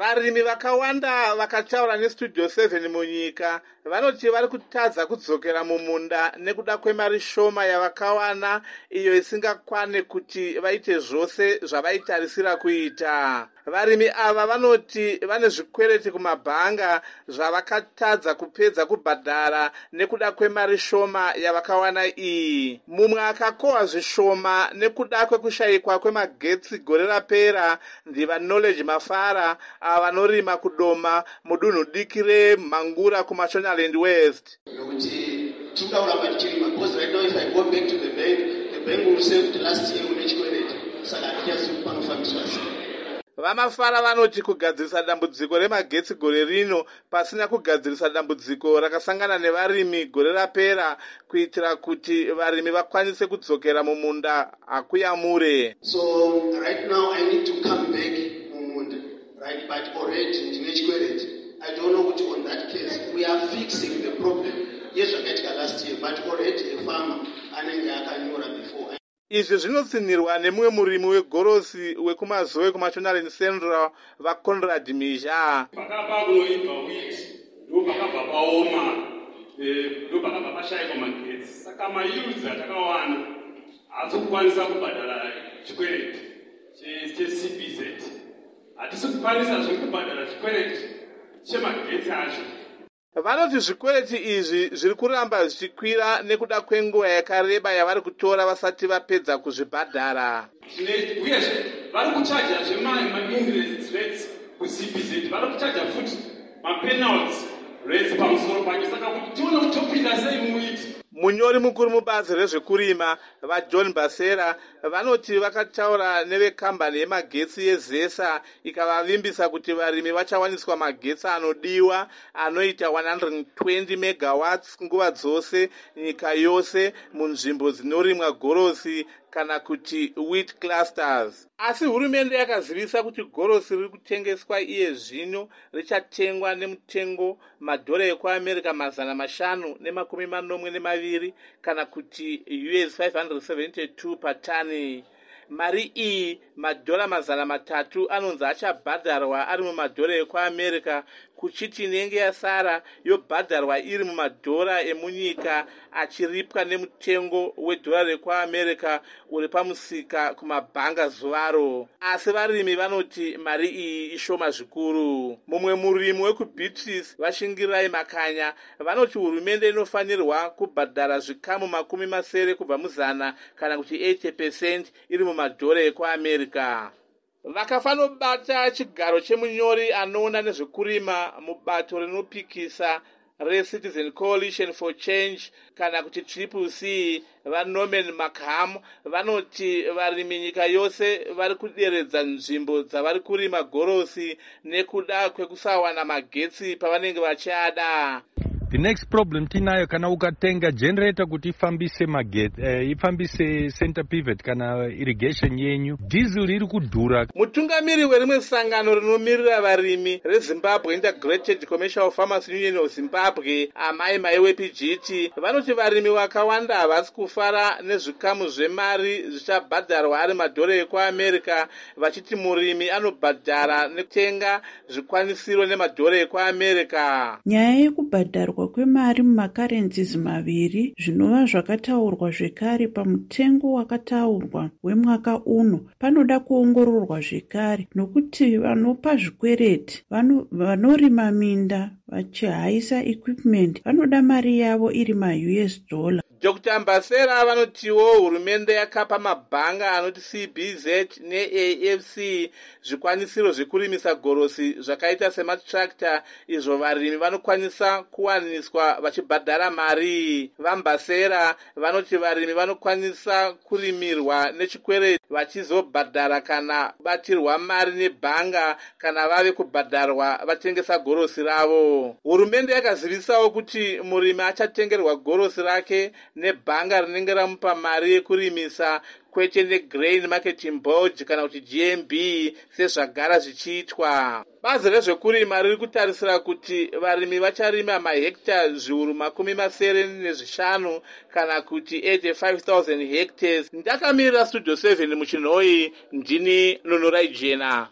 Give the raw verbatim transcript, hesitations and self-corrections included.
Varimi vakawanda vakataura neStudio seven munyika vanoti vari kutadza kudzokera mumunda nekuda kwemari shoma yavakawana iyo isingakwane kuti vaite zvose zvavaitarisira kuita. Varimi ava vanoti vane zvikwereti kumabhanga zvavakatadza kupedza kubhadhara nekuda kwemari shoma yavakawana iyi. Mumwe akakohwa zvishoma nekuda kwekushayikwa kwemagetsi gore rapera ndiva Knowledge Mafara avanorima kudoma mudunhu diki reMhangura kuMashonaland West. Vamafara vanoti kugadzirisa dambudziko remagetsi gore rino pasina kugadzirisa dambudziko rakasangana nevarimi gore rapera kuitira kuti varimi vakwanise kudzokera mumunda akuyamure. So right now I need to come back mumunda, right? But already in Chikwereti, I don't know what on that case. We are fixing the problem. Yes, I got last year, but already a farmer anenge akanyora before. Izvi zvinotsinirwa nemumwe murimi wegorosi wekumazoe kuMashonaland Central vaConrad Mizha. Pakapa kunoibva wheat, ndopakabva paoma, ndopakabva pashayikwa magetsi. Saka mayuzi atakawana haasi kukwanisa kubhadhara chikwereti cheC P Z. Hatisi kukwanisa zviri kubhadhara chikwereti chemagetsi acho. Vanoti zvikwereti izvi zviri kuramba zvichikwira nekuda kwenguva yakareba yavari kutora vasati vapedza kuzvibhadhara. Uyezve vari kuchaja zvema-interest rates kuC P Z, vari kuchaja futi mapenalty rates pamusoro pacho, saka kuti tione kuti topinda sei muiti. Munyori mukuru mubazi rezvekurima vaJohn Basera vanoti vakataura nevekambani yemagetsi yeZesa ikavavimbisa kuti varimi vachawaniswa magetsi anodiwa anoita one hundred twenty megawatts nguva dzose nyika yose munzvimbo dzinorimwa gorosi kana kuti wheat clusters. Asi hurumende yakazivisa kuti gorosi riri kutengeswa iye zvino richatengwa nemutengo madhora ekuAmerica mazana mashanu nemakumi manomwe nemaviri kana kuti U S five hundred seventy-two patani. Mari iyi madhora mazana matatu anonzi achabhadharwa ari mumadhora ekuAmerica kuchiti inenge yasara yobhadharwa iri mumadhora emunyika achiripwa nemutengo wedhora rekuAmerica uri pamusika kumabhanga zuvaro. Asi varimi vanoti mari iyi ishoma zvikuru. Mumwe murimi wekuBeatrice Vashingirirai Makanya vanoti hurumende inofanirwa kubhadhara zvikamu makumi masere kubva muzana kana kuti eighty percent iri mumadhora ekuAmerica. Vakafanobata chigaro chemunyori anoona nezvekurima mubato rinopikisa reCitizen Coalition for Change kana kuti Triple C vaNorman Markham vanoti varimi nyika yose vari kuderedza nzvimbo dzavari kurima gorosi nekuda kwekusawana magetsi pavanenge vachiada. The next problem tinayo kana ukatenga generator kuti ifambise magetsi eh, ifambise center pivot kana irrigation yenyu diesel iri kudhura. Mutungamiri werimwe sangano rinomirira varimi reZimbabwe Integrated Commercial Farmers Union of Zimbabwe Amai Maiwe P G T vanoti varimi vakawanda havasi kufara nezvikamu zvemari zvichabhadharwa ari madhora ekuAmerica vachiti murimi anobhadhara nekutenga zvikwanisiro nemadhora ekuAmerica. Nyaya yekubhadharwa kwemari mumakarenzizi maviri zvinova zvakataurwa zvekare pamutengo wakataurwa wemwaka uno panoda kuongororwa zvekare nokuti vanopa zvikwereti vanorima minda vachihaisa equipment vanoda mari yavo iri ma-U S dollar. Doctor Mbasera vanotiwo hurumende yakapa mabhanga anoti C B Z neA F C zvikwanisiro zvekurimisa gorosi zvakaita sematractor izvo varimi vanokwanisa kuwaniswa vachibhadhara mari. VaMbasera vanoti varimi vanokwanisa kurimirwa nechikwereti vachizobhadhara kana batirwa mari nebhanga kana vave kubhadharwa vatengesa gorosi ravo. Hurumende yakazivisawo kuti murimi achatengerwa gorosi rake nebhanga rinenge ramupa mari yekurimisa kwete neGrain Marketing Board kana kuti G M B sezvagara zvichiitwa. Bazi rezvekurima riri kutarisira kuti varimi vacharima mahekta zviuru makumi masere nezvishanu kana kuti eighty-five thousand hectares. Ndakamirira Studio seven muchinhoi ndini Nonorai Jena.